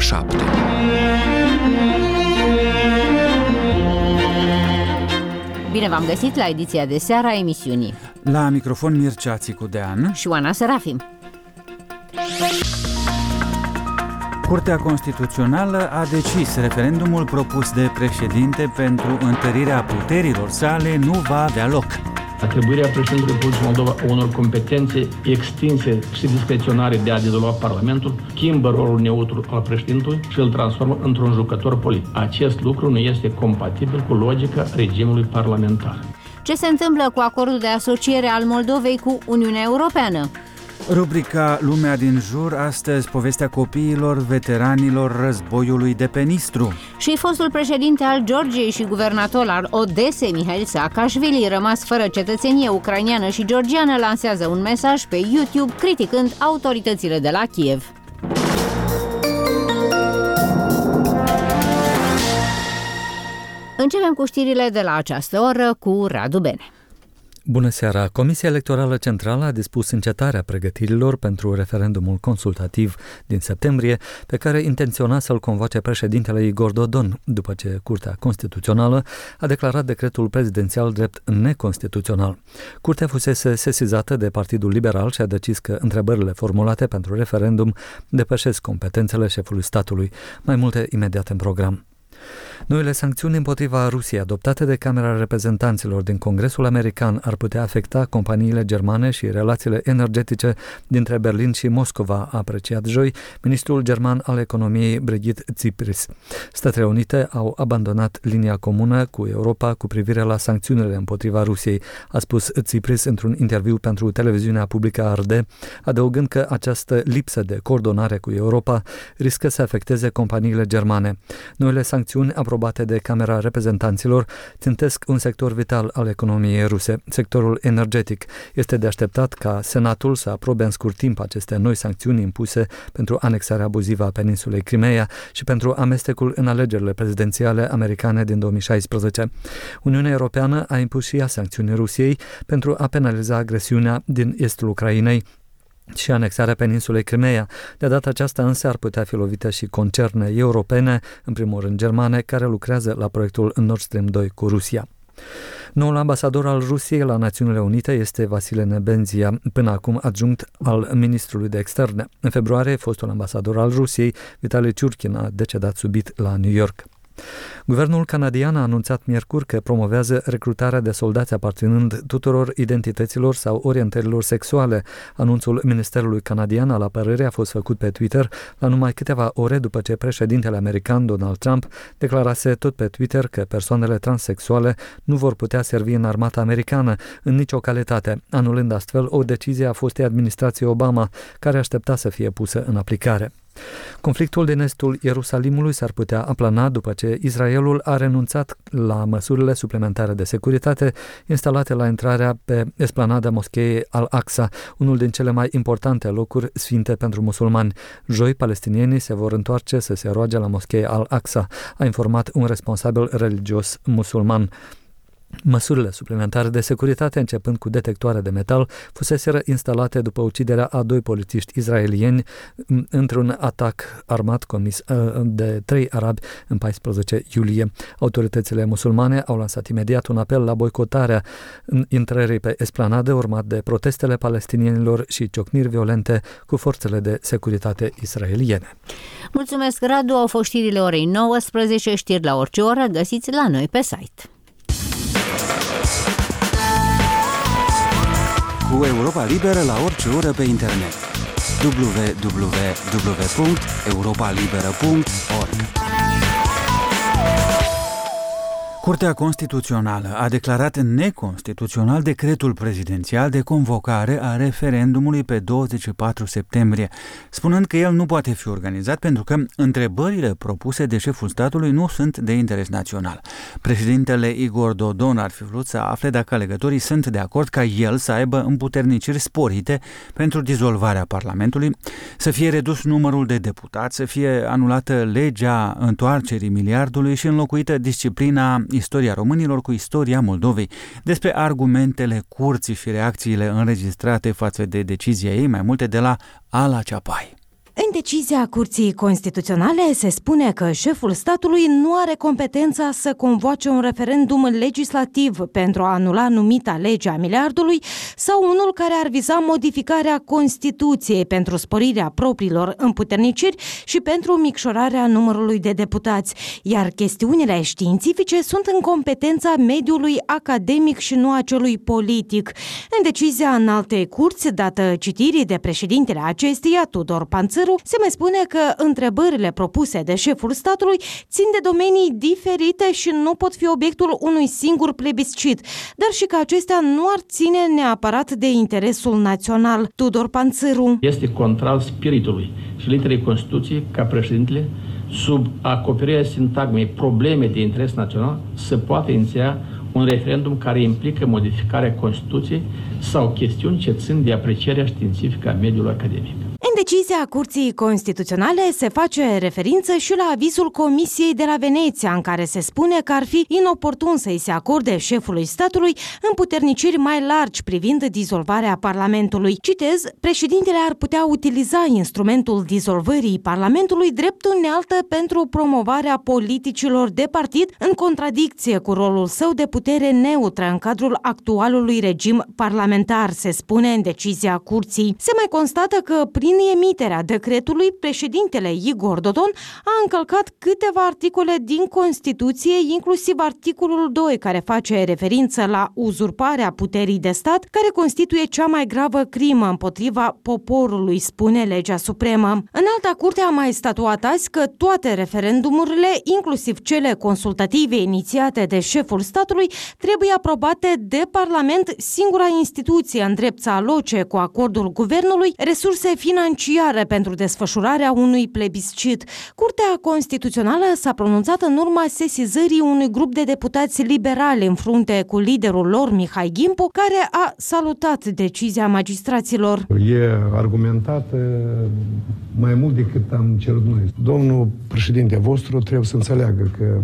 7. Bine v-am găsit la ediția de seară a emisiunii. La microfon Mircea Țicudean și Oana Serafim. Curtea Constituțională a decis referendumul propus de președinte pentru întărirea puterilor sale nu va avea loc. Atribuirea președintelui Republicii Moldova unor competențe extinse și discreționare de a dizolva Parlamentul schimbă rolul neutru al președintelui și îl transformă într-un jucător politic. Acest lucru nu este compatibil cu logica regimului parlamentar. Ce se întâmplă cu acordul de asociere al Moldovei cu Uniunea Europeană? Rubrica Lumea din jur, astăzi povestea copiilor veteranilor războiului de pe Nistru. Și fostul președinte al Georgiei și guvernator al Odesei, Mihail Saakashvili, rămas fără cetățenie ucraineană și georgiană, lansează un mesaj pe YouTube criticând autoritățile de la Kiev. Începem cu știrile de la această oră cu Radu Bene. Bună seara! Comisia Electorală Centrală a dispus încetarea pregătirilor pentru referendumul consultativ din septembrie, pe care intenționa să-l convoace președintele Igor Dodon, după ce Curtea Constituțională a declarat decretul prezidențial drept neconstituțional. Curtea fusese sesizată de Partidul Liberal și a decis că întrebările formulate pentru referendum depășesc competențele șefului statului. Mai multe imediat în program. Noile sancțiuni împotriva Rusiei adoptate de Camera Reprezentanților din Congresul American ar putea afecta companiile germane și relațiile energetice dintre Berlin și Moscova, a apreciat joi ministrul german al economiei Brigitte Tsipras. Statele Unite au abandonat linia comună cu Europa cu privire la sancțiunile împotriva Rusiei, a spus Tsipras într-un interviu pentru televiziunea publică ARD, adăugând că această lipsă de coordonare cu Europa riscă să afecteze companiile germane. Noile sancțiuni aprobate de Camera Reprezentanților țintesc un sector vital al economiei ruse, sectorul energetic. Este de așteptat ca Senatul să aprobe în scurt timp aceste noi sancțiuni impuse pentru anexarea abuzivă a peninsulei Crimeea și pentru amestecul în alegerile prezidențiale americane din 2016. Uniunea Europeană a impus și ea sancțiuni Rusiei pentru a penaliza agresiunea din estul Ucrainei și anexarea peninsulei Crimeea. De data aceasta însă ar putea fi lovită și concerne europene, în primul rând germane, care lucrează la proiectul Nord Stream 2 cu Rusia. Noul ambasador al Rusiei la Națiunile Unite este Vasile Nebenzia, până acum adjunct al ministrului de externe. În februarie, fostul ambasador al Rusiei, Vitali Ciurkin, a decedat subit la New York. Guvernul canadian a anunțat miercuri că promovează recrutarea de soldați aparținând tuturor identităților sau orientărilor sexuale. Anunțul Ministerului Canadian al Apărării a fost făcut pe Twitter la numai câteva ore după ce președintele american Donald Trump declarase tot pe Twitter că persoanele transsexuale nu vor putea servi în armata americană în nicio calitate, anulând astfel o decizie a fostei administrații Obama, care aștepta să fie pusă în aplicare. Conflictul din estul Ierusalimului s-ar putea aplana după ce Israelul a renunțat la măsurile suplimentare de securitate instalate la intrarea pe esplanada moscheei Al-Aqsa, unul din cele mai importante locuri sfinte pentru musulmani. Joi, palestinienii se vor întoarce să se roage la moscheea Al-Aqsa, a informat un responsabil religios musulman. Măsurile suplimentare de securitate, începând cu detectoare de metal, fuseseră instalate după uciderea a 2 polițiști israelieni într-un atac armat comis de 3 arabi în 14 iulie. Autoritățile musulmane au lansat imediat un apel la boicotarea intrării pe esplanadă, urmat de protestele palestinienilor și ciocniri violente cu forțele de securitate israeliene. Mulțumesc, Radu. Au fost știrile orei 19, știri la orice oră, găsiți la noi pe site. Cu Europa Liberă la orice oră pe internet. www.europalibera.org. Curtea Constituțională a declarat neconstituțional decretul prezidențial de convocare a referendumului pe 24 septembrie, spunând că el nu poate fi organizat pentru că întrebările propuse de șeful statului nu sunt de interes național. Președintele Igor Dodon ar fi vrut să afle dacă alegătorii sunt de acord ca el să aibă împuterniciri sporite pentru dizolvarea Parlamentului, să fie redus numărul de deputați, să fie anulată legea întoarcerii miliardului și înlocuită disciplina istoria românilor cu istoria Moldovei. Despre argumentele curții și reacțiile înregistrate față de decizia ei, mai multe de la Ala Ceapai. În În decizia Curții Constituționale se spune că șeful statului nu are competența să convoace un referendum legislativ pentru a anula numita lege a miliardului sau unul care ar viza modificarea Constituției pentru sporirea propriilor împuterniciri și pentru micșorarea numărului de deputați, iar chestiunile științifice sunt în competența mediului academic și nu a celui politic. În decizia Înaltei Curți, dată citirii de președintele acesteia, Tudor Panțăru, se mai spune că întrebările propuse de șeful statului țin de domenii diferite și nu pot fi obiectul unui singur plebiscit, dar și că acestea nu ar ține neapărat de interesul național. Tudor Panțăru. Este contrar spiritului și literei Constituției ca președintele, sub acoperirea sintagmei probleme de interes național, să poate iniția un referendum care implică modificarea Constituției sau chestiuni ce țin de aprecierea științifică a mediului academic. În decizia Curții Constituționale se face referință și la avizul Comisiei de la Veneția, în care se spune că ar fi inoportun să-i se acorde șefului statului împuterniciri mai largi privind dizolvarea Parlamentului. Citez, președintele ar putea utiliza instrumentul dizolvării Parlamentului drept unealtă pentru promovarea politicilor de partid în contradicție cu rolul său de putere neutră în cadrul actualului regim parlamentar, se spune în decizia Curții. Se mai constată că prin emiterea decretului, președintele Igor Dodon a încălcat câteva articole din Constituție, inclusiv articolul 2, care face referință la uzurparea puterii de stat, care constituie cea mai gravă crimă împotriva poporului, spune legea supremă. Înalta Curte a mai statuat azi că toate referendumurile, inclusiv cele consultative inițiate de șeful statului, trebuie aprobate de Parlament, singura instituție în drept să aloce cu acordul guvernului resurse financiare pentru desfășurarea unui plebiscit. Curtea Constituțională s-a pronunțat în urma sesizării unui grup de deputați liberali în frunte cu liderul lor, Mihai Gimpu, care a salutat decizia magistraților. E argumentată mai mult decât am cerut noi. Domnul președinte vostru trebuie să înțeleagă că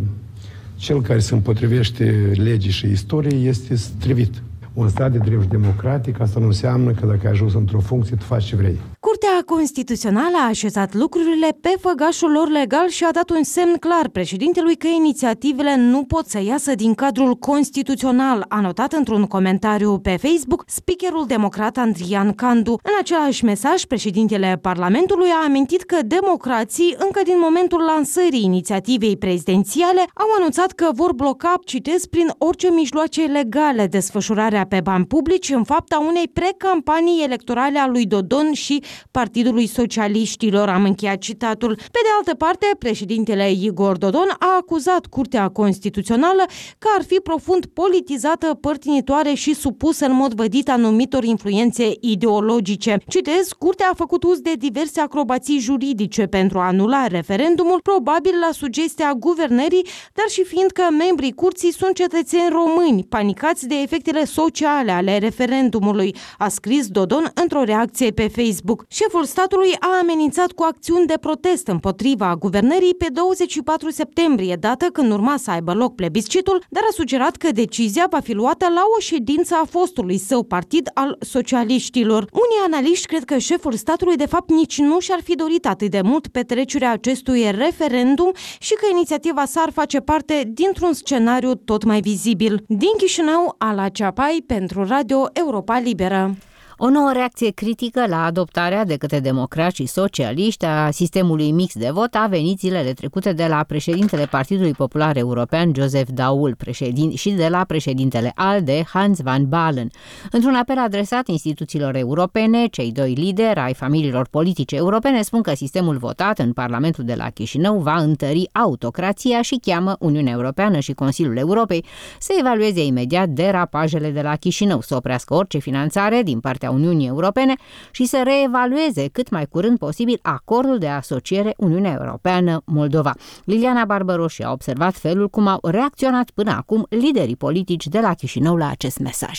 cel care se împotrivește legii și istoriei este strivit. Un stat de drept democratic, asta nu înseamnă că dacă ai ajuns într-o funcție, tu faci ce vrei. Curtea Constituțională a așezat lucrurile pe făgașul lor legal și a dat un semn clar președintelui că inițiativele nu pot să iasă din cadrul constituțional, a notat într-un comentariu pe Facebook speakerul democrat Andrian Candu. În același mesaj, președintele Parlamentului a amintit că democrații, încă din momentul lansării inițiativei prezidențiale, au anunțat că vor bloca, citez, prin orice mijloace legale desfășurarea pe bani publici în fapta unei precampanii electorale a lui Dodon și Partidului Socialiștilor, am încheiat citatul. Pe de altă parte, președintele Igor Dodon a acuzat Curtea Constituțională că ar fi profund politizată, părtinitoare și supusă în mod vădit anumitor influențe ideologice. Citez, Curtea a făcut uz de diverse acrobații juridice pentru a anula referendumul, probabil la sugestia guvernării, dar și fiindcă membrii Curții sunt cetățeni români, panicați de efectele sociale ale referendumului, a scris Dodon într-o reacție pe Facebook. Șeful statului a amenințat cu acțiuni de protest împotriva guvernării pe 24 septembrie, dată când urma să aibă loc plebiscitul, dar a sugerat că decizia va fi luată la o ședință a fostului său partid al socialiștilor. Unii analiști cred că șeful statului de fapt nici nu și-ar fi dorit atât de mult petrecerea acestui referendum și că inițiativa sa ar face parte dintr-un scenariu tot mai vizibil. Din Chișinău, Ala Ceapai pentru Radio Europa Liberă. O nouă reacție critică la adoptarea de către democrați și socialiști a sistemului mix de vot a venit zilele trecute de la președintele Partidului Popular European, Joseph Daul, și de la președintele ALDE, Hans van Balen. Într-un apel adresat instituțiilor europene, cei doi lideri ai familiilor politice europene spun că sistemul votat în Parlamentul de la Chișinău va întări autocrația și cheamă Uniunea Europeană și Consiliul Europei să evalueze imediat derapajele de la Chișinău, să oprească orice finanțare din partea Uniunii Europene și să reevalueze cât mai curând posibil acordul de asociere Uniunea Europeană-Moldova. Liliana Barbaroși a observat felul cum au reacționat până acum liderii politici de la Chișinău la acest mesaj.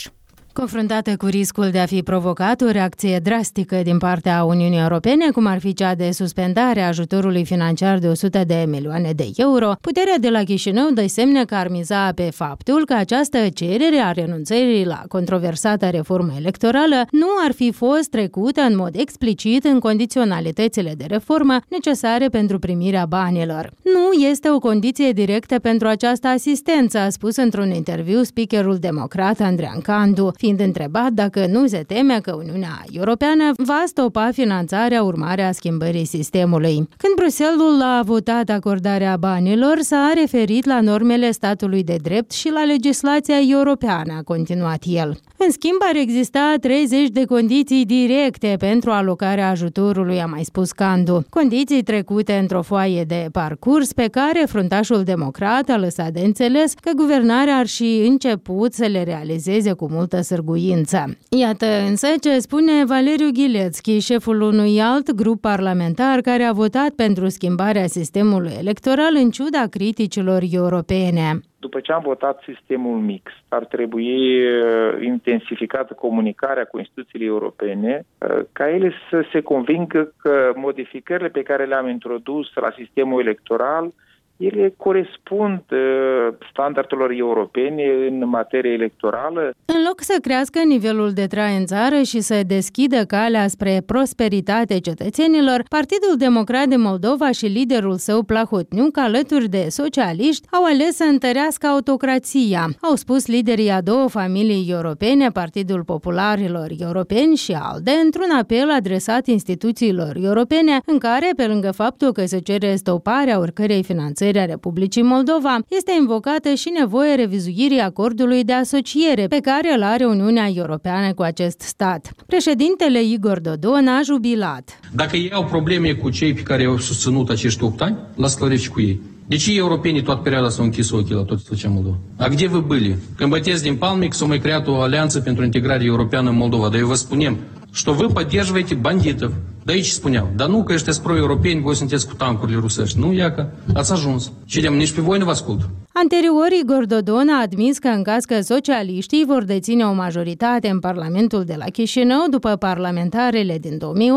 Confruntată cu riscul de a fi provocat o reacție drastică din partea Uniunii Europene, cum ar fi cea de suspendare a ajutorului financiar de 100 de milioane de euro, puterea de la Chișinău dă semne că ar miza pe faptul că această cerere a renunțării la controversata reformă electorală nu ar fi fost trecută în mod explicit în condiționalitățile de reformă necesare pentru primirea banilor. Nu este o condiție directă pentru această asistență, a spus într-un interviu speakerul democrat Andrean Candu, fiind întrebat dacă nu se teme că Uniunea Europeană va stopa finanțarea urmare a schimbării sistemului. Când Bruxelles a votat acordarea banilor, s-a referit la normele statului de drept și la legislația europeană, a continuat el. În schimb, ar exista 30 de condiții directe pentru alocarea ajutorului, a mai spus Candu. Condiții trecute într-o foaie de parcurs pe care fruntașul democrat a lăsat de înțeles că guvernarea ar și început să le realizeze cu multă sârguință. Iată însă ce spune Valeriu Ghilețchi, șeful unui alt grup parlamentar care a votat pentru schimbarea sistemului electoral în ciuda criticilor europene. După ce am votat sistemul mixt, ar trebui intensificată comunicarea cu instituțiile europene ca ele să se convingă că modificările pe care le-am introdus la sistemul electoral ele corespund standardelor europene în materie electorală. În loc să crească nivelul de trai în țară și să deschidă calea spre prosperitate cetățenilor, Partidul Democrat de Moldova și liderul său Plahotniuc, alături de socialiști, au ales să întărească autocrația, au spus liderii a două familii europene, Partidul Popularilor Europeni și ALDE, într-un apel adresat instituțiilor europene, în care, pe lângă faptul că se cere stoparea oricărei finanțări a Republicii Moldova, este invocată și nevoia revizuirii acordului de asociere pe care îl are Uniunea Europeană cu acest stat. Președintele Igor Dodon a jubilat. Dacă ei au probleme cu cei pe care au susținut acești 8 ani, las clarific cu ei. De ce europenii toată perioada s-au închis ochii la tot ce făcea Moldova? A где вы были? Când băteți din palme că s-a mai creat o alianță pentru integrare europeană în Moldova, dar eu vă spunem, что вы поддерживаете бандитов. De aici spuneau, dar nu că ăștia pro-europeni, voi sunteți cu tancurile rusești. Nu, iacă, ați ajuns. Și de nici pe voi nu vă ascult. Anterior, Igor Dodon a admis că în caz că socialiștii vor deține o majoritate în Parlamentul de la Chișinău după parlamentarele din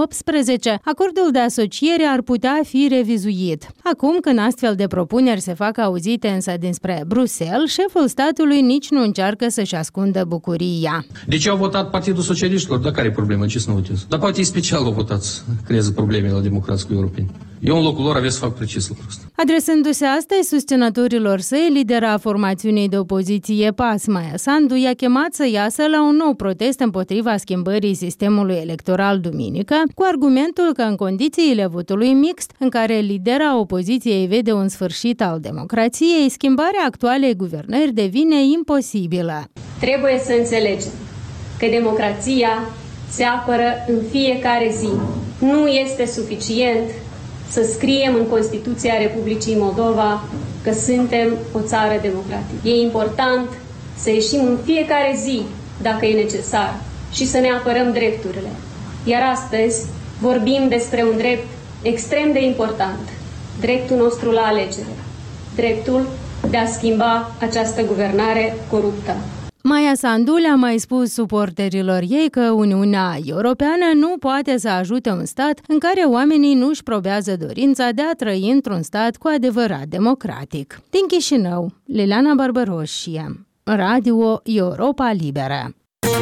2018, acordul de asociere ar putea fi revizuit. Acum, când astfel de propuneri se fac auzite însă dinspre Bruxelles, șeful statului nici nu încearcă să-și ascundă bucuria. De ce au votat Partidul Socialiștilor? Dar care e problema? Ce să nu votez? Dar poate special au votat să creeze probleme la democrați cu europeni. Eu în locul lor aveți să fac precis lucrul ăsta. Adresându-se astăzi susținătorilor săi, lidera formațiunii de opoziție PAS, Maia Sandu, i-a chemat să iasă la un nou protest împotriva schimbării sistemului electoral duminică, cu argumentul că în condițiile votului mixt, în care lidera opoziției vede un sfârșit al democrației, schimbarea actualei guvernări devine imposibilă. Trebuie să înțelegem că democrația se apără în fiecare zi. Nu este suficient să scriem în Constituția Republicii Moldova că suntem o țară democratică. E important să ieșim în fiecare zi, dacă e necesar, și să ne apărăm drepturile. Iar astăzi vorbim despre un drept extrem de important, dreptul nostru la alegere, dreptul de a schimba această guvernare coruptă. Maia Sandu le-a mai spus suporterilor ei că Uniunea Europeană nu poate să ajute un stat în care oamenii nu își probează dorința de a trăi într-un stat cu adevărat democratic. Din Chișinău, Liliana Barbăroșie, Radio Europa Liberă.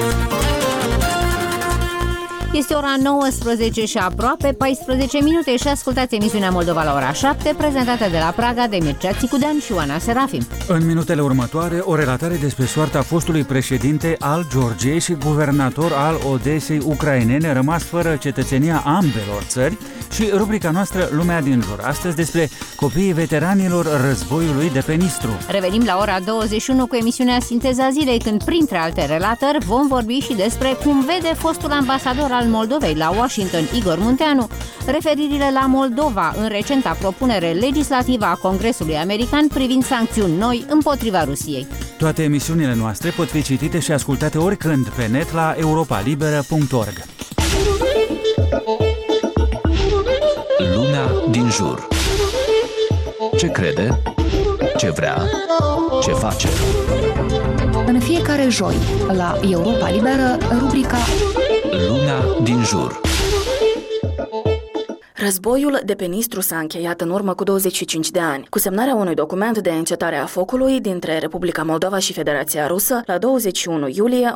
Este ora 19 și aproape 14 minute și ascultați emisiunea Moldova la ora 7, prezentată de la Praga de Mircea Țicudean și Oana Serafim. În minutele următoare, o relatare despre soarta fostului președinte al Georgiei și guvernator al Odesei ucrainene, rămas fără cetățenia ambelor țări, și rubrica noastră Lumea din jur, astăzi despre copiii veteranilor războiului de pe Nistru. Revenim la ora 21 cu emisiunea Sinteza Zilei, când, printre alte relatări, vom vorbi și despre cum vede fostul ambasador al Moldovei la Washington, Igor Munteanu, referirile la Moldova în recenta propunere legislativă a Congresului American privind sancțiuni noi împotriva Rusiei. Toate emisiunile noastre pot fi citite și ascultate oricând pe net la europalibera.org. Lumea din jur. Ce crede? Ce vrea? Ce face? În fiecare joi, la Europa Liberă, rubrica Lumea din jur. Războiul de pe Nistru s-a încheiat în urmă cu 25 de ani, cu semnarea unui document de încetare a focului dintre Republica Moldova și Federația Rusă la 21 iulie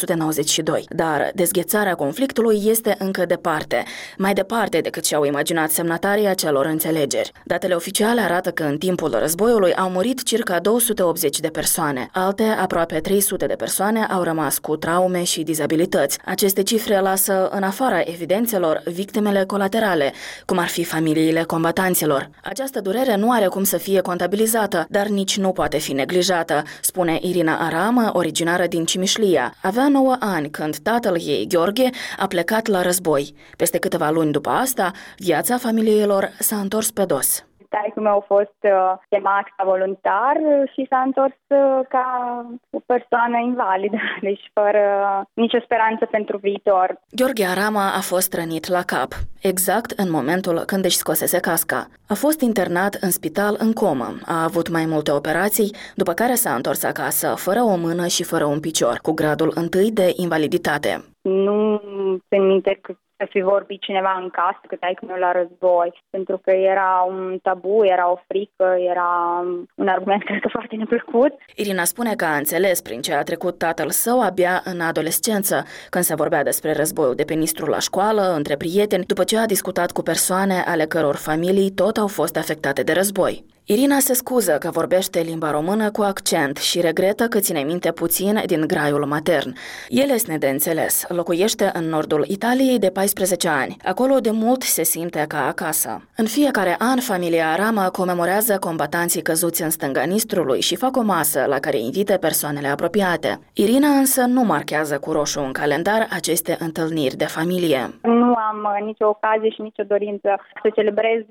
1992. Dar dezghețarea conflictului este încă departe, mai departe decât și-au imaginat semnatarii acelor înțelegeri. Datele oficiale arată că în timpul războiului au murit circa 280 de persoane, alte aproape 300 de persoane au rămas cu traume și dizabilități. Aceste cifre lasă în afara evidențelor victimele colaterale, cum ar fi familiile combatanților. Această durere nu are cum să fie contabilizată, dar nici nu poate fi neglijată, spune Irina Aramă, originară din Cimișlia. Avea 9 ani când tatăl ei, Gheorghe, a plecat la război. Peste câteva luni după asta, viața familiilor s-a întors pe dos. Taică meu a fost chemat ca voluntar și s-a întors ca o persoană invalidă, deci fără nicio speranță pentru viitor. Gheorghe Arama a fost rănit la cap, exact în momentul când își scosese casca. A fost internat în spital în comă, a avut mai multe operații, după care s-a întors acasă, fără o mână și fără un picior, cu gradul 1 de invaliditate. Nu țin minte că să fi vorbit cineva în casă că taică meu la război, pentru că era un tabu, era o frică, era un argument, cred că, foarte neplăcut. Irina spune că a înțeles prin ce a trecut tatăl său abia în adolescență, când se vorbea despre războiul de pe Nistru la școală, între prieteni, după ce a discutat cu persoane ale căror familii tot au fost afectate de război. Irina se scuză că vorbește limba română cu accent și regretă că ține minte puțin din graiul matern. El este de înțeles, locuiește în nordul Italiei de 14 ani. Acolo de mult se simte ca acasă. În fiecare an, familia Arama comemorează combatanții căzuți în stânga Nistrului și fac o masă la care invită persoanele apropiate. Irina însă nu marchează cu roșu în calendar aceste întâlniri de familie. Nu am nicio ocazie și nicio dorință să celebrez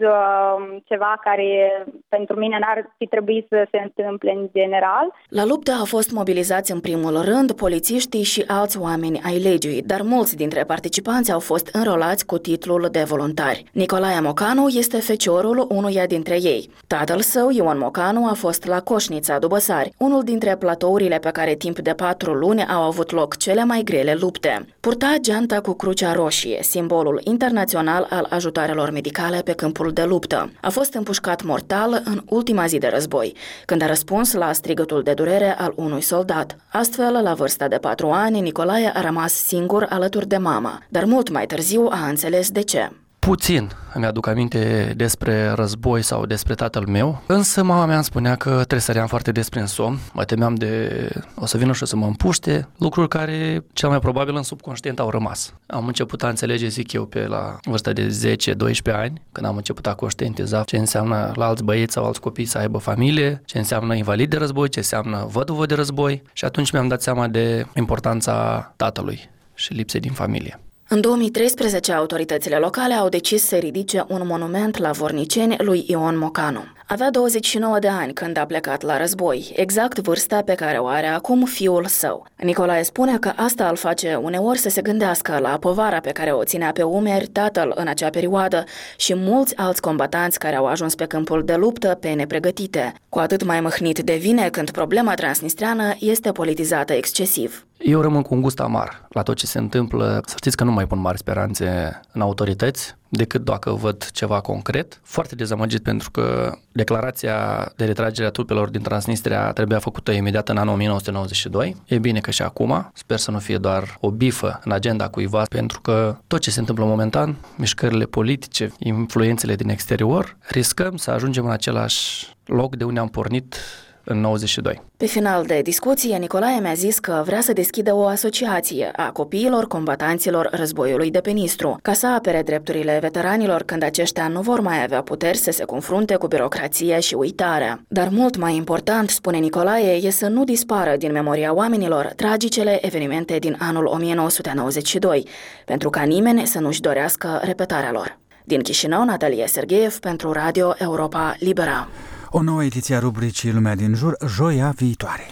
ceva care pentru mine n-ar fi trebuit să se întâmple în general. La luptă au fost mobilizați în primul rând polițiștii și alți oameni ai legii, dar mulți dintre participanți au fost înrolați cu titlul de voluntari. Nicolae Mocanu este feciorul unuia dintre ei. Tatăl său, Ion Mocanu, a fost la Coșnița, Dubăsari, unul dintre platourile pe care timp de 4 luni au avut loc cele mai grele lupte. Purta geanta cu crucea roșie, simbolul internațional al ajutoarelor medicale pe câmpul de luptă. A fost împușcat mortal în ultima zi de război, când a răspuns la strigătul de durere al unui soldat. Astfel, la vârsta de 4 ani, Nicolae a rămas singur alături de mama, dar mult mai târziu a înțeles de ce. Puțin îmi aduc aminte despre război sau despre tatăl meu, însă mama mea îmi spunea că tresăream foarte des prin somn, mă temeam de o să vină și o să mă împuște, lucruri care cel mai probabil în subconștient au rămas. Am început a înțelege, zic eu, pe la vârsta de 10-12 ani, când am început a conștientiza ce înseamnă la alți băieți sau alți copii să aibă familie, ce înseamnă invalid de război, ce înseamnă văduvă de război, și atunci mi-am dat seama de importanța tatălui și lipsei din familie. În 2013, autoritățile locale au decis să ridice un monument la Vorniceni lui Ion Mocanu. Avea 29 de ani când a plecat la război, exact vârsta pe care o are acum fiul său. Nicolae spune că asta îl face uneori să se gândească la povara pe care o ținea pe umeri tatăl în acea perioadă și mulți alți combatanți care au ajuns pe câmpul de luptă pe nepregătite. Cu atât mai mâhnit devine când problema transnistreană este politizată excesiv. Eu rămân cu un gust amar la tot ce se întâmplă. Să știți că nu mai pun mari speranțe în autorități, decât dacă văd ceva concret. Foarte dezamăgit pentru că declarația de retragere a trupelor din Transnistria trebuia făcută imediat în anul 1992. E bine că și acum, sper să nu fie doar o bifă în agenda cuiva, pentru că tot ce se întâmplă momentan, mișcările politice, influențele din exterior, riscăm să ajungem în același loc de unde am pornit în 92. Pe final de discuție, Nicolae mi-a zis că vrea să deschidă o asociație a copiilor combatanților războiului de pe Nistru, ca să apere drepturile veteranilor când aceștia nu vor mai avea puteri să se confrunte cu birocrația și uitarea. Dar mult mai important, spune Nicolae, e să nu dispară din memoria oamenilor tragicele evenimente din anul 1992, pentru ca nimeni să nu-și dorească repetarea lor. Din Chișinău, Natalia Sergeev pentru Radio Europa Liberă. O nouă ediție a rubricii Lumea din jur, joia viitoare.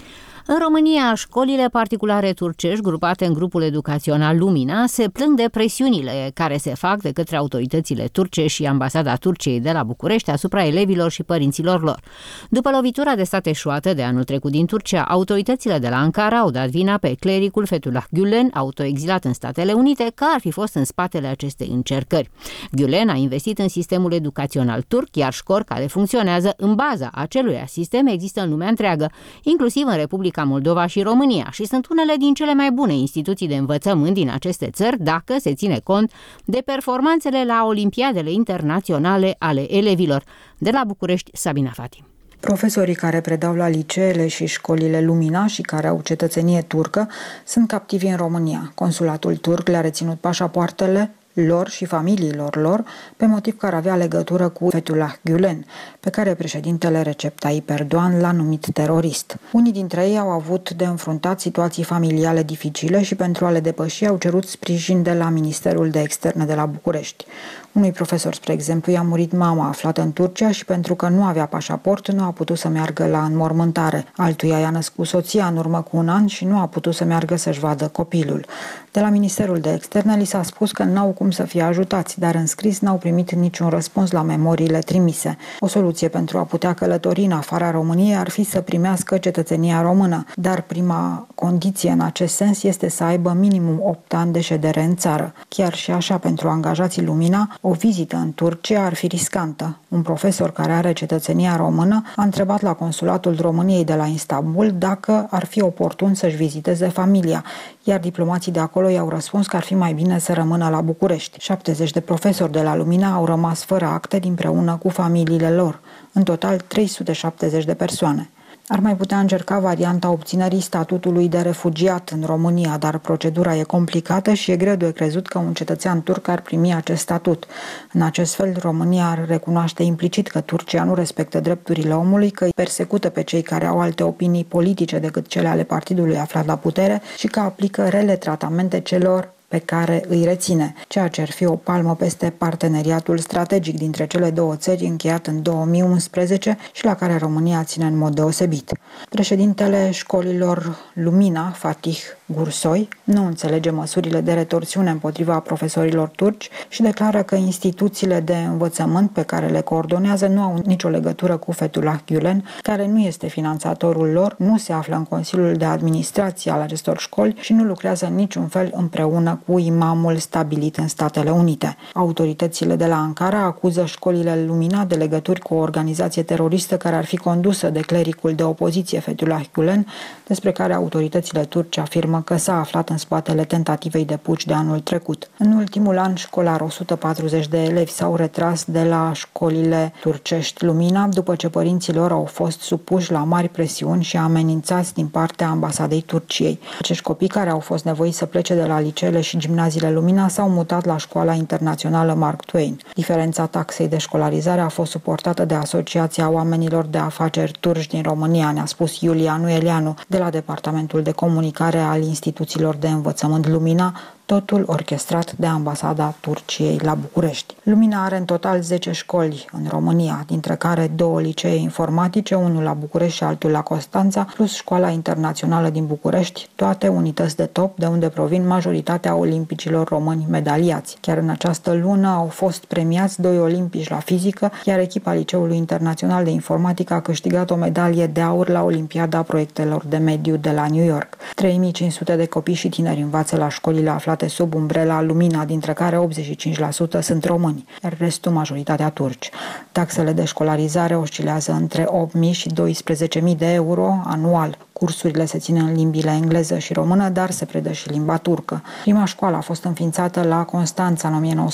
În România, școlile particulare turcești, grupate în grupul educațional Lumina, se plâng de presiunile care se fac de către autoritățile turce și ambasada Turciei de la București asupra elevilor și părinților lor. După lovitura de stat eșuată de anul trecut din Turcia, autoritățile de la Ankara au dat vina pe clericul Fethullah Gülen, autoexilat în Statele Unite, că ar fi fost în spatele acestei încercări. Gülen a investit în sistemul educațional turc, iar școli care funcționează în baza acelui sistem există în lumea întreagă, inclusiv în Republica Moldova și România, și sunt unele din cele mai bune instituții de învățământ din aceste țări dacă se ține cont de performanțele la olimpiadele internaționale ale elevilor. De la București, Sabina Fati. Profesorii care predau la liceele și școlile Lumina și care au cetățenie turcă sunt captivi în România. Consulatul turc le-a reținut pașapoartele lor și familiilor lor pe motiv că ar avea legătură cu Fethullah Gülen, pe care președintele Recep Tayyip Erdogan l-a numit terorist. Unii dintre ei au avut de înfruntat situații familiale dificile și pentru a le depăși au cerut sprijin de la Ministerul de Externe de la București. Unui profesor, spre exemplu, i-a murit mama aflată în Turcia și pentru că nu avea pașaport nu a putut să meargă la înmormântare. Altuia i-a născut soția în urmă cu un an și nu a putut să meargă să-și vadă copilul. De la Ministerul de Externe li s-a spus că n-au cum să fie ajutați, dar în scris n-au primit niciun răspuns la memoriile trimise. O soluție pentru a putea călători în afara României ar fi să primească cetățenia română, dar prima condiție în acest sens este să aibă minimum 8 ani de ședere în țară. Chiar și așa, pentru angajații Lumina, o vizită în Turcia ar fi riscantă. Un profesor care are cetățenia română a întrebat la Consulatul României de la Istanbul dacă ar fi oportun să-și viziteze familia, iar diplomații de acolo i-au răspuns că ar fi mai bine să rămână la București. 70 de profesori de la Lumina au rămas fără acte împreună cu familiile lor. În total, 370 de persoane. Ar mai putea încerca varianta obținerii statutului de refugiat în România, dar procedura e complicată și e greu de crezut că un cetățean turc ar primi acest statut. În acest fel, România ar recunoaște implicit că Turcia nu respectă drepturile omului, că îi persecută pe cei care au alte opinii politice decât cele ale partidului aflat la putere și că aplică rele tratamente celor pe care îi reține, ceea ce ar fi o palmă peste parteneriatul strategic dintre cele două țări încheiat în 2011 și la care România ține în mod deosebit. Președintele școlilor Lumina, Fatih Gursoy, nu înțelege măsurile de retorsiune împotriva profesorilor turci și declară că instituțiile de învățământ pe care le coordonează nu au nicio legătură cu Fethullah Gülen, care nu este finanțatorul lor, nu se află în Consiliul de Administrație al acestor școli și nu lucrează în niciun fel împreună cu imamul stabilit în Statele Unite. Autoritățile de la Ankara acuză școlile Lumina de legături cu o organizație teroristă care ar fi condusă de clericul de opoziție Fethullah Gülen, despre care autoritățile turce afirmă că s-a aflat în spatele tentativei de puci de anul trecut. În ultimul an școlar, 140 de elevi s-au retras de la școlile turcești Lumina după ce părinții lor au fost supuși la mari presiuni și amenințați din partea ambasadei Turciei. Acești copii care au fost nevoiți să plece de la liceele și gimnaziile Lumina s-au mutat la școala internațională Mark Twain. Diferența taxei de școlarizare a fost suportată de Asociația Oamenilor de Afaceri Turci din România, ne-a spus Iulianu Elianu, de la Departamentul de Comunicare al Instituțiilor de Învățământ Lumina, totul orchestrat de ambasada Turciei la București. Lumina are în total 10 școli în România, dintre care 2 licee informatice, unul la București și altul la Constanța, plus Școala Internațională din București, toate unități de top de unde provin majoritatea olimpicilor români medaliați. Chiar în această lună au fost premiați 2 olimpici la fizică, iar echipa Liceului Internațional de Informatică a câștigat o medalie de aur la Olimpiada Proiectelor de Mediu de la New York. 3500 de copii și tineri învață la școlile aflate sub umbrela Lumina, dintre care 85% sunt români, iar restul majoritatea turci. Taxele de școlarizare oscilează între 8.000 și 12.000 de euro anual. Cursurile se țin în limbile engleză și română, dar se predă și limba turcă. Prima școală a fost înființată la Constanța în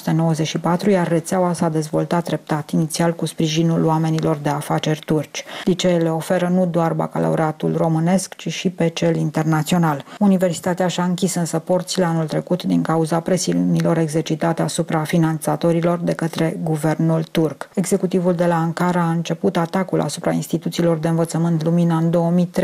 1994, iar rețeaua s-a dezvoltat treptat, inițial cu sprijinul oamenilor de afaceri turci. Liceele oferă nu doar bacalaureatul românesc, ci și pe cel internațional. Universitatea și-a închis însă porțile anul trecut din cauza presiunilor exercitate asupra finanțatorilor de către guvernul turc. Executivul de la Ankara a început atacul asupra instituțiilor de învățământ Lumina în 2013,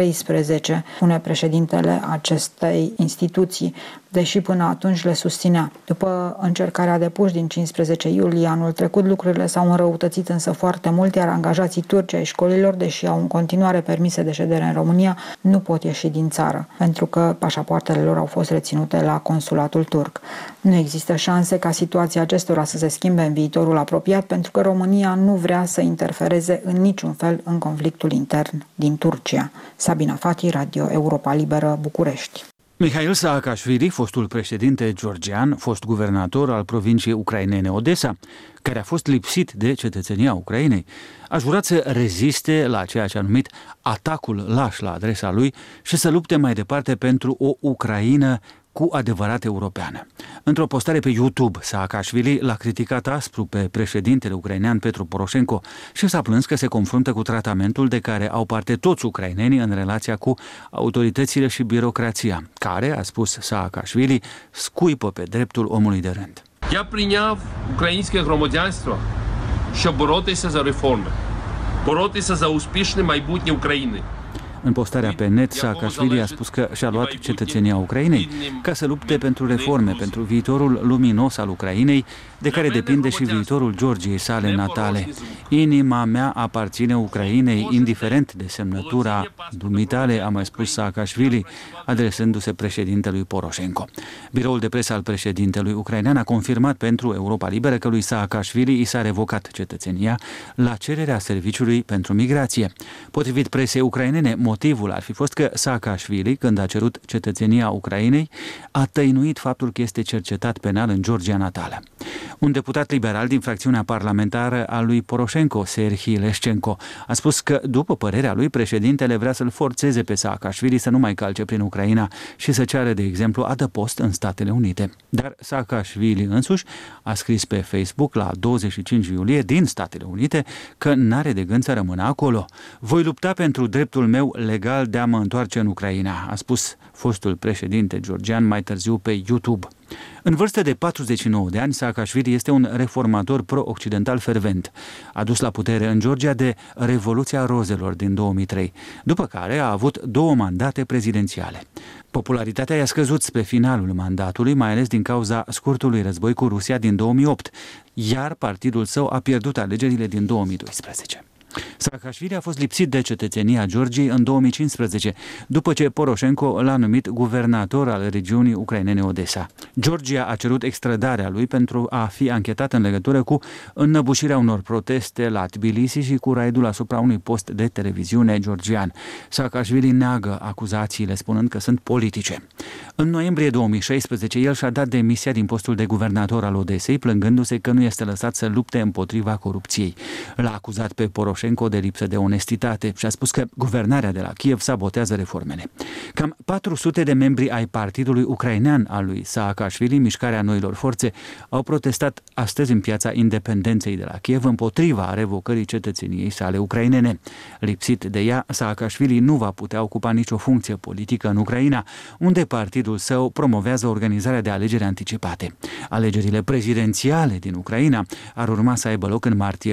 2013, spune președintele acestei instituții, deși până atunci le susținea. După încercarea de puș din 15 iulie anul trecut, lucrurile s-au înrăutățit însă foarte mult, iar angajații turci ai școlilor, deși au în continuare permise de ședere în România, nu pot ieși din țară, pentru că pașapoartele lor au fost reținute la consulatul turc. Nu există șanse ca situația acestora să se schimbe în viitorul apropiat, pentru că România nu vrea să interfereze în niciun fel în conflictul intern din Turcia. Sabina Fati, Radio Europa Liberă, București. Mihail Saakashvili, fostul președinte georgian, fost guvernator al provinciei ucrainene Odessa, care a fost lipsit de cetățenia Ucrainei, a jurat să reziste la ceea ce a numit atacul laș la adresa lui și să lupte mai departe pentru o Ucraină cu adevărat europeană. Într-o postare pe YouTube, Saakashvili l-a criticat aspru pe președintele ucrainean Petro Poroșenko și s-a plâns că se confruntă cu tratamentul de care au parte toți ucrainenii în relația cu autoritățile și birocrația, care, a spus Saakashvili, scuipă pe dreptul omului de rând. Я прийняв українське громадянство, щоб боротися за реформи, боротися за успішне майбутнє України. În postarea pe net, Saakashvili a spus că și-a luat cetățenia Ucrainei ca să lupte pentru reforme, pentru viitorul luminos al Ucrainei, de care depinde și viitorul Georgiei sale natale. Inima mea aparține Ucrainei, indiferent de semnătura dumitale, a mai spus Saakashvili, adresându-se președintelui Poroșenko. Biroul de presă al președintelui ucrainean a confirmat pentru Europa Liberă că lui Saakashvili i s-a revocat cetățenia la cererea Serviciului pentru Migrație. Potrivit presei ucrainene, motivul ar fi fost că Saakashvili, când a cerut cetățenia Ucrainei, a tăinuit faptul că este cercetat penal în Georgia natală. Un deputat liberal din fracțiunea parlamentară a lui Poroșenko, Serhii Leșcenco, a spus că, după părerea lui, președintele vrea să-l forțeze pe Saakashvili să nu mai calce prin Ucraina și să ceară, de exemplu, adăpost în Statele Unite. Dar Saakashvili însuși a scris pe Facebook la 25 iulie din Statele Unite că n-are de gând să rămână acolo. Voi lupta pentru dreptul meu legal de a mă întoarce în Ucraina, a spus fostul președinte georgian mai târziu pe YouTube. În vârstă de 49 de ani, Saakashvili este un reformator pro-occidental fervent, adus la putere în Georgia de Revoluția Rozelor din 2003, după care a avut 2 mandate prezidențiale. Popularitatea i-a scăzut spre finalul mandatului, mai ales din cauza scurtului război cu Rusia din 2008, iar partidul său a pierdut alegerile din 2012. Saakashvili a fost lipsit de cetățenia Georgiei în 2015, după ce Poroșenko l-a numit guvernator al regiunii ucrainene Odessa. Georgia a cerut extradarea lui pentru a fi anchetat în legătură cu înnăbușirea unor proteste la Tbilisi și cu raidul asupra unui post de televiziune georgian. Saakashvili neagă acuzațiile, spunând că sunt politice. În noiembrie 2016, el și-a dat demisia din postul de guvernator al Odesei, plângându-se că nu este lăsat să lupte împotriva corupției. L-a acuzat pe Poroșenko de lipsă de onestitate și a spus că guvernarea de la Kiev sabotează reformele. Cam 400 de membri ai partidului ucrainean al lui Saakashvili, Mișcarea Noilor Forțe, au protestat astăzi în Piața Independenței de la Kiev împotriva revocării cetățeniei sale ucrainene. Lipsit de ea, Saakashvili nu va putea ocupa nicio funcție politică în Ucraina, unde partidul său promovează organizarea de alegeri anticipate. Alegerile prezidențiale din Ucraina ar urma să aibă loc în martie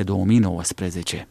2019.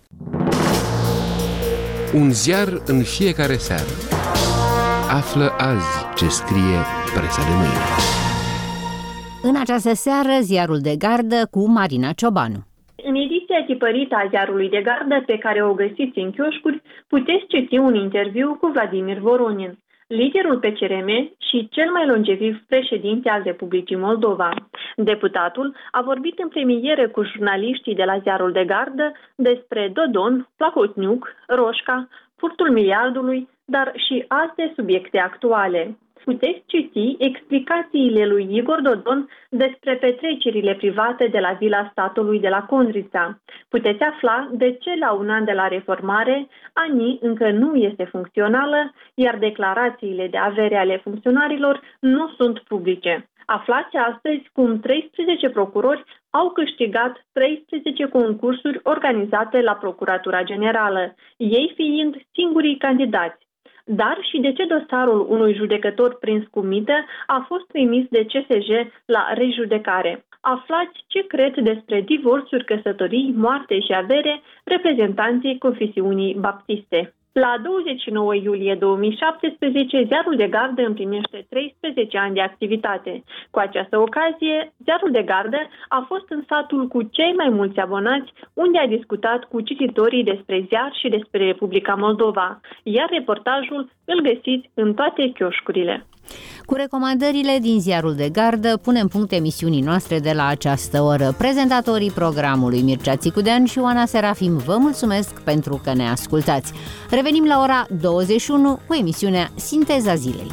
Un ziar în fiecare seară. Află azi ce scrie presa de mâine. În această seară, ziarul de gardă cu Marina Ciobanu. În ediția tipărită a ziarului de gardă, pe care o găsiți în chioșcuri, puteți citi un interviu cu Vladimir Voronin, liderul PCRM și cel mai longeviv președinte al Republicii Moldova. Deputatul a vorbit în premieră cu jurnaliștii de la ziarul de gardă despre Dodon, Plahotniuc, Roșca, furtul miliardului, dar și alte subiecte actuale. Puteți citi explicațiile lui Igor Dodon despre petrecerile private de la Vila Statului de la Condrița. Puteți afla de ce la un an de la reformare ANI încă nu este funcțională, iar declarațiile de avere ale funcționarilor nu sunt publice. Aflați astăzi cum 13 procurori au câștigat 13 concursuri organizate la Procuratura Generală, ei fiind singurii candidați. Dar și de ce dosarul unui judecător prins cu mită a fost trimis de CSJ la rejudecare. Aflați ce cred despre divorțuri, căsătorii, moarte și avere reprezentanții Confesiunii Baptiste. La 29 iulie 2017, Ziarul de Gardă împlinește 13 ani de activitate. Cu această ocazie, Ziarul de Gardă a fost în satul cu cei mai mulți abonați, unde a discutat cu cititorii despre ziar și despre Republica Moldova, iar reportajul îl găsiți în toate chioșcurile. Cu recomandările din Ziarul de Gardă punem punct emisiunii noastre de la această oră. Prezentatorii programului Mircea Țicudean și Oana Serafim vă mulțumesc pentru că ne ascultați. Revenim la ora 21 cu emisiunea Sinteza Zilei.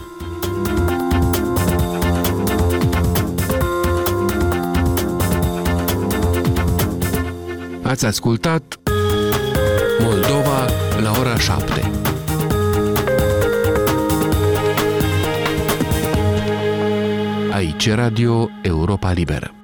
Ați ascultat Moldova la ora 7. Aici Radio Europa Liberă.